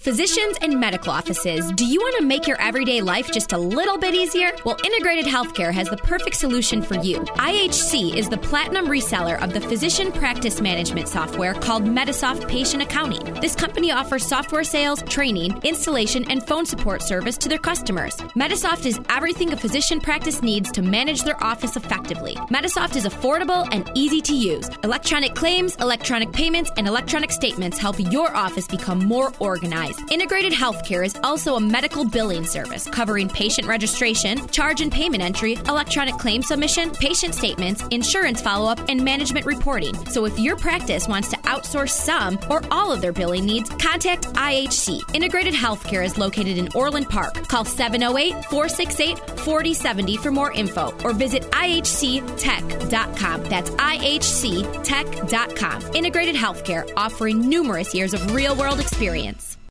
Physicians and medical offices, do you want to make your everyday life just a little bit easier? Well, Integrated Healthcare has the perfect solution for you. IHC is the platinum reseller of the physician practice management software called Medisoft Patient Accounting. This company offers software sales, training, installation, and phone support service to their customers. Medisoft is everything a physician practice needs to manage their office effectively. Medisoft is affordable and easy to use. Electronic claims, electronic payments, and electronic statements help your office become more organized. Integrated Healthcare is also a medical billing service covering patient registration, charge and payment entry, electronic claim submission, patient statements, insurance follow-up, and management reporting. So if your practice wants to outsource some or all of their billing needs, contact IHC. Integrated Healthcare is located in Orland Park. Call 708-468-4070 for more info or visit ihctech.com. That's ihctech.com. Integrated Healthcare, offering numerous years of real-world experience.